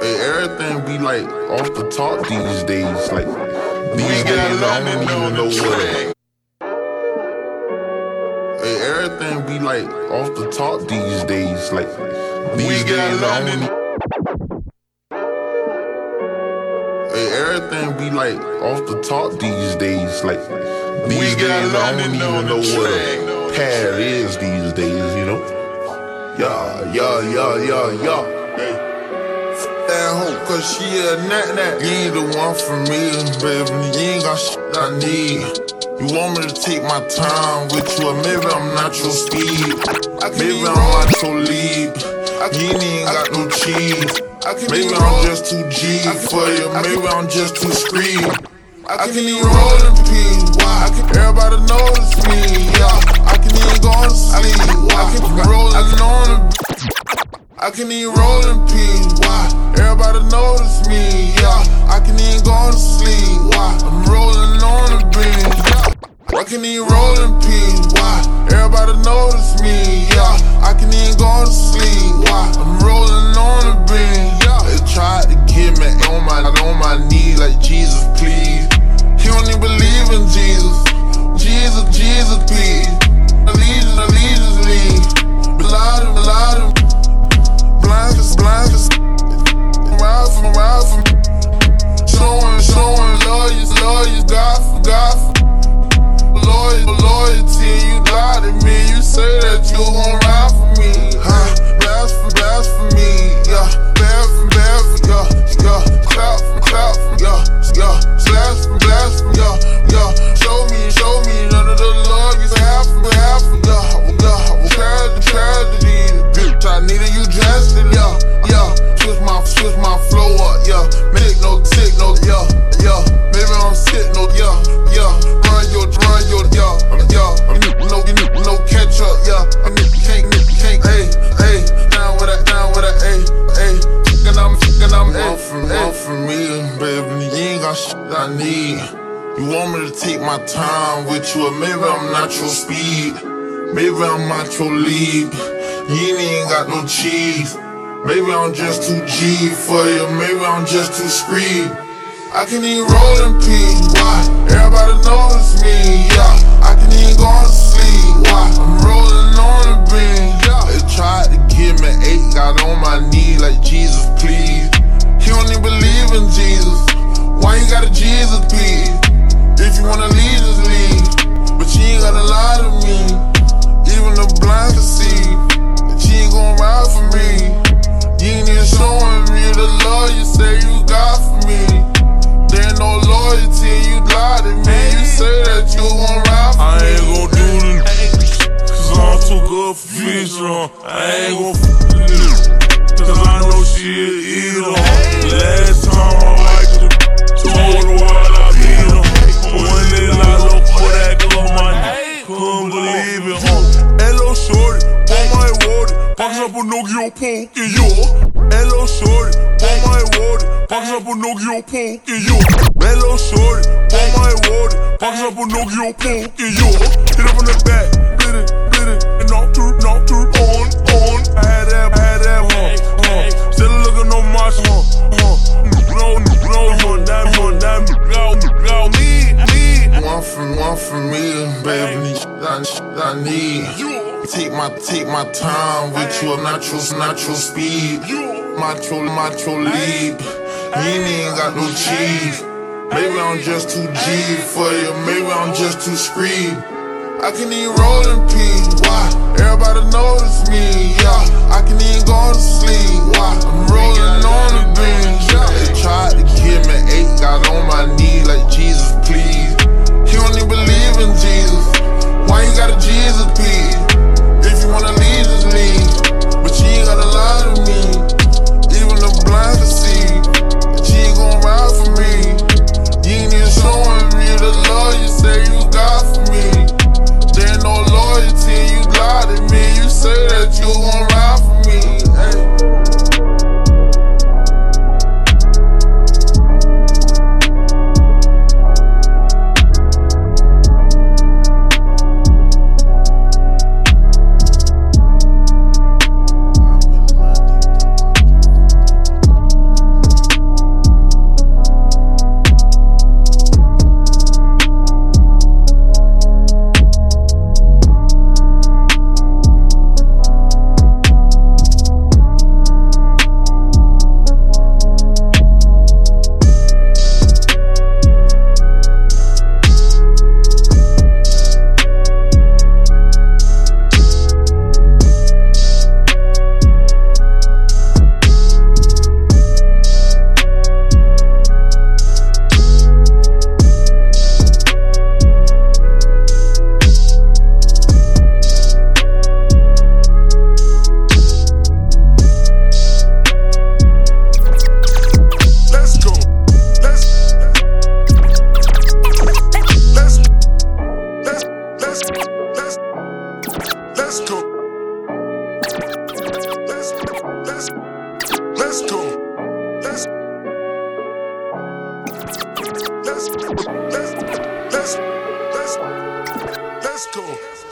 Hey, everything be like off the top these days. Like these days, I don't even know what. Hey, everything be like off the top these days. Like these days, I don't even. Hey, everything be like off the top these days. Like these days, I don't even know what a pad is these days. You know? Yeah. That hoe, cause she a nat. You ain't the one for me, baby. You ain't got shit I need. You want me to take my time with you, or maybe I'm not your speed. Maybe I'm not your lead. You ain't got no cheese. Maybe I'm just too G for you. Maybe I'm just too street. I can even roll in peace. Why? Everybody notice me. Yeah, I can even go to sleep. I can be rolling on the. I can even roll in peace. Why? Everybody notice me. Yeah, I can even go to sleep. Why? I'm rolling on the beat. Yeah, I can even roll in peace. Why? Everybody notice me. Yeah, I can even go to sleep. Why? I'm rolling on the beat. Yeah, they tried to get me on my knee like Jesus, please. He don't even believe in Jesus. Jesus, please. Allegiance, lead. Blind, blinders. Ride from. Showing lawyers, God. Loyalty, you lie to me. You say that you gon' ride for me. Blasphemy, yeah. Bad for, yeah. Clap for, yeah. Blasphemy, yeah. Show me none of the lawyers half for, yeah. Tragedy, bitch, I needed you drastic, yeah. Switch my flow up, yeah. Make no tick, no, yeah. Maybe I'm sick, no, yeah. Run your, yeah. No catch up, yeah. I mean, you can't, hey. Down with that, hey. I'm from me, baby. You ain't got shit I need. You want me to take my time with you, or maybe I'm not your speed. Maybe I'm not your lead. You ain't got no cheese. Maybe I'm just too G for you. Maybe I'm just too street. I can even roll in peace. Why? Everybody notice me. Yeah, I can even go to sleep. Why? I'm rolling on the beam. Yeah, they tried to give me 8. Got on my knee like Jesus, please. He don't even believe in Jesus. Why you got a Jesus, please? If you wanna leave, just leave. But you ain't gotta lie to me. Even the blind can see that you ain't gon' ride for me. You ain't even showing me the love you say you got for me. There ain't no loyalty, you lie to me. You say that you gon' ride for me. I ain't gon' do this, cause I'm too good for fish, I ain't gon' cause I know she'll eat em. Last time I liked her, told her what I beat em. When they locked up for that girl, my nigga couldn't believe it, Hello shorty, on my word, box up a Nokia poke in you. Hello shorty, on my word, box up a Nokia poke in you. Hello shorty, on my word, box up a Nokia poke in you. Hit up on the back, bit it, and knock to on. I had that, still looking on my no, me. One from me, baby. I need. Take my time with you. I'm not your speed. Macho lead. You ain't got no cheese. Maybe I'm just too G for you. Maybe I'm just too street. I can even roll in peace. Why? Everybody notice me. Yeah, I can even go to sleep. Why? I'm rolling on the beam. Yeah, they tried to give me 8. Got on my knee like Jesus, please. He don't even believe in Jesus. Why you got a Jesus, please? If you wanna leave, just leave. But you ain't gotta lie to me. Even the blind can see that you ain't gon' ride for me. You ain't even showing me the love you say you got for me. There ain't no loyalty, you lie to me. You say that you gon' ride for me. let's let's let's let's go.